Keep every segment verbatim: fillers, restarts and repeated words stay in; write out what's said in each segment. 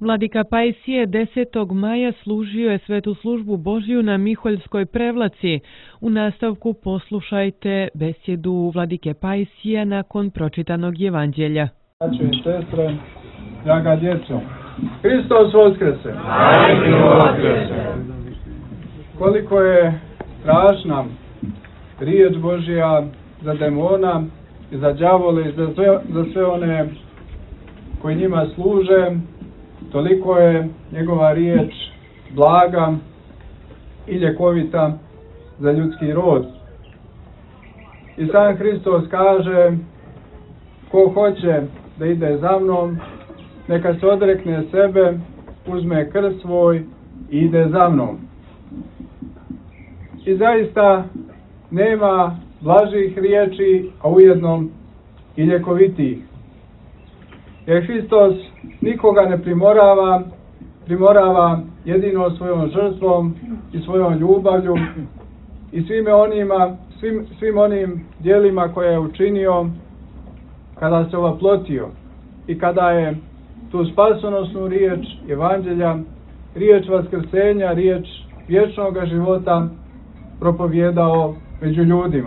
Vladika Pajsije desetog maja služio je svetu službu Božju na Miholjskoj prevlaci. U nastavku poslušajte besjedu Vladike Pajsije nakon pročitanog evanđelja. Braćo i sestre, draga djeco, Hristos Voskrese! Koliko je strašna riječ Božja za demona i za đavole i za sve, za sve one koji njima služe, toliko je njegova riječ blaga i ljekovita za ljudski rod. I sam Hristos kaže, ko hoće da ide za mnom, neka se odrekne sebe, uzme krst svoj i ide za mnom. I zaista nema blažih riječi, a ujedno i ljekovitih. Jer Hristos nikoga ne primorava, primorava jedino svojom žrtvom i svojom ljubavlju i svime onima, svim, svim onim djelima koje je učinio kada se ovaplotio i kada je tu spasonosnu riječ evanđelja, riječ vaskrsenja, riječ vječnog života propovjedao među ljudima.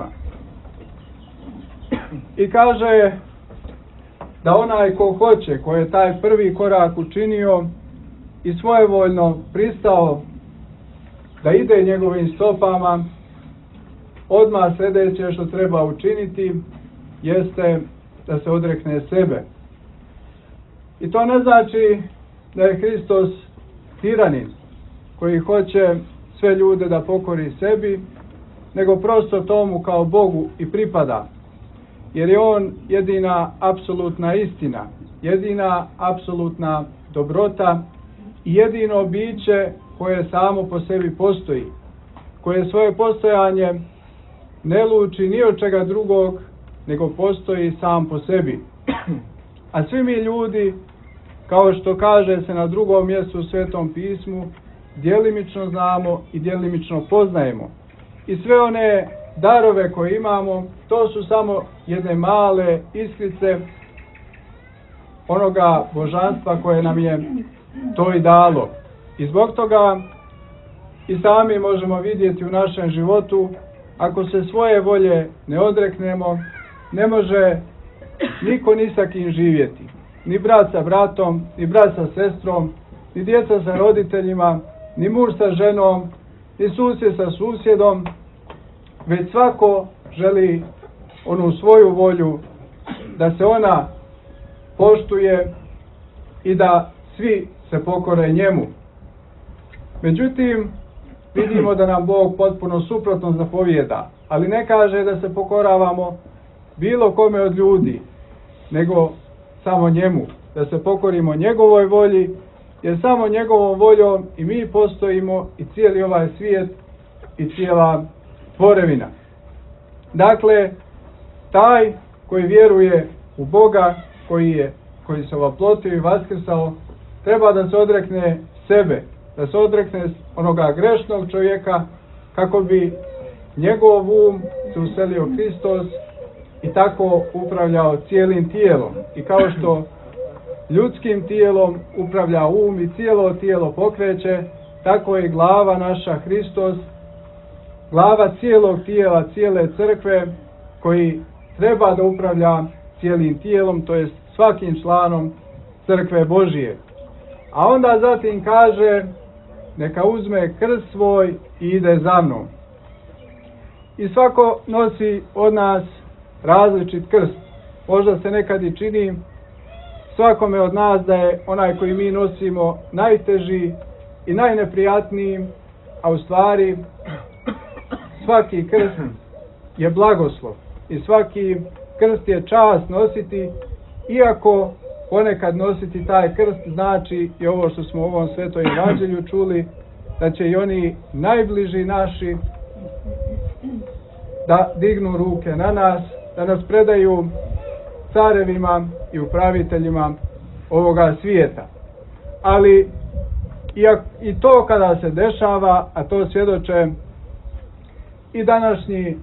I kaže da onaj ko hoće, ko je taj prvi korak učinio i svojevoljno pristao da ide njegovim stopama, odmah sljedeće što treba učiniti jeste da se odrekne sebe. I to ne znači da je Hristos tiranin koji hoće sve ljude da pokori sebi, nego prosto tomu kao Bogu i pripada. Jer je on jedina apsolutna istina, jedina apsolutna dobrota i jedino biće koje samo po sebi postoji, koje svoje postojanje ne luči ni od čega drugog, nego postoji sam po sebi. A svi mi ljudi, kao što kaže se na drugom mjestu u Svetom pismu, djelimično znamo i djelimično poznajemo. I sve one darove koje imamo, to su samo jedne male iskrice onoga božanstva koje nam je to i dalo. I zbog toga i sami možemo vidjeti u našem životu, ako se svoje volje ne odreknemo, ne može niko ni sa kim živjeti. Ni brat sa bratom, ni brat sa sestrom, ni djeca sa roditeljima, ni muž sa ženom, ni susjed sa susjedom, već svako želi onu svoju volju da se ona poštuje i da svi se pokore njemu. Međutim, vidimo da nam Bog potpuno suprotno zapovijeda, ali ne kaže da se pokoravamo bilo kome od ljudi, nego samo njemu, da se pokorimo njegovoj volji, jer samo njegovom voljom i mi postojimo i cijeli ovaj svijet i cijela tvorevina. Dakle, taj koji vjeruje u Boga, koji je, koji se ovaplotio i vaskrsao, treba da se odrekne sebe, da se odrekne onoga grešnog čovjeka, kako bi njegov um se uselio Hristos i tako upravljao cijelim tijelom. I kao što ljudskim tijelom upravlja um i cijelo tijelo pokreće, tako je glava naša Hristos, glava cijelog tijela, cijele crkve, koji treba da upravlja cijelim tijelom, to jest svakim članom crkve Božije. A onda zatim kaže, neka uzme krst svoj i ide za mnom. I svako nosi od nas različit krst. Možda se nekad i čini svakome od nas da je onaj koji mi nosimo najteži i najneprijatniji, a u stvari svaki krst je blagoslov i svaki krst je čast nositi, iako ponekad nositi taj krst znači i ovo što smo u ovom svetom evanđelju čuli, da će i oni najbliži naši da dignu ruke na nas, da nas predaju carevima i upraviteljima ovoga svijeta. Ali i to kada se dešava, a to svjedoče i današnji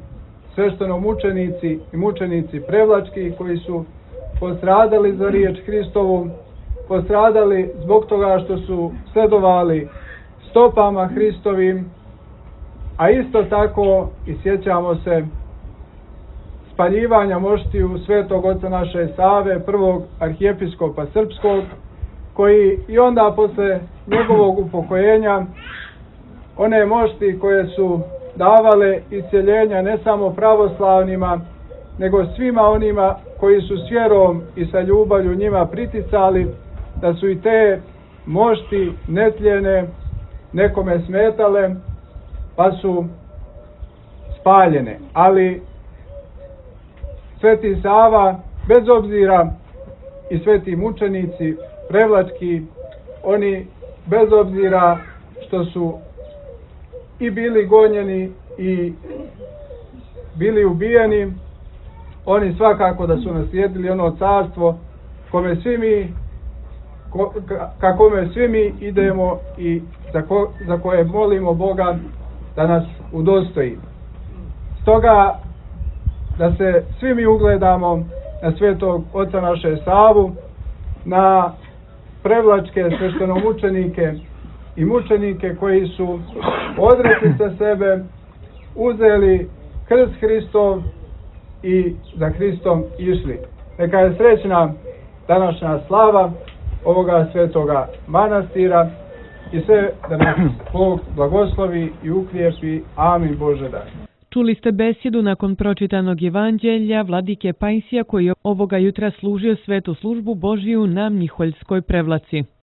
sveštenomučenici i mučenici prevlački koji su postradali za riječ Hristovu, postradali zbog toga što su sledovali stopama Hristovim, a isto tako i sjećamo se spaljivanja moštiju svetog oca naše Save, prvog arhijepiskopa srpskog, koji i onda posle njegovog upokojenja one mošti koje su davale isceljenja ne samo pravoslavnima, nego svima onima koji su s vjerom i sa ljubavlju njima priticali, da su i te mošti netljene nekome smetale, pa su spaljene. Ali Sveti Sava, bez obzira, i sveti mučenici prevlački, oni bez obzira što su i bili gonjeni i bili ubijeni, oni svakako da su naslijedili ono carstvo kome svi mi, ko, ka kome svi mi idemo i za, ko, za koje molimo Boga da nas udostoji. Stoga da se svi mi ugledamo na svetog oca naše Savu, na prevlačke sveštenomučenike i mučenike koji su odrekli se sebe, uzeli krst Hristov i za Hristom išli. Neka je srećna današnja slava ovoga svetoga manastira i sve da nas Bog blagoslovi i ukrijepi. Amin Bože daj. Čuli ste besjedu nakon pročitanog evanđelja vladike Pajsija koji ovoga jutra služio svetu službu Božiju na Miholjskoj prevlaci.